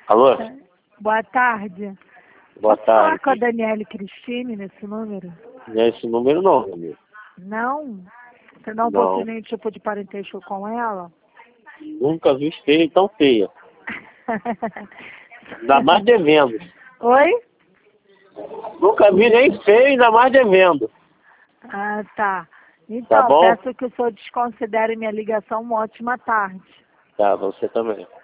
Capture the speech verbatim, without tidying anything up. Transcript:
Alô? É, boa tarde. Boa Posso falar tarde. com a Daniele Cristine nesse número? Não é esse número não, meu amigo. Não? Você não, Não. possui nenhum tipo de parentesco com ela? Nunca vi feia tão feia. Ainda mais devendo. Oi? Nunca vi nem feio, ainda mais devendo. Ah, tá. Tá Então, bom? peço que o senhor desconsidere minha ligação. Uma ótima tarde. Tá, você também.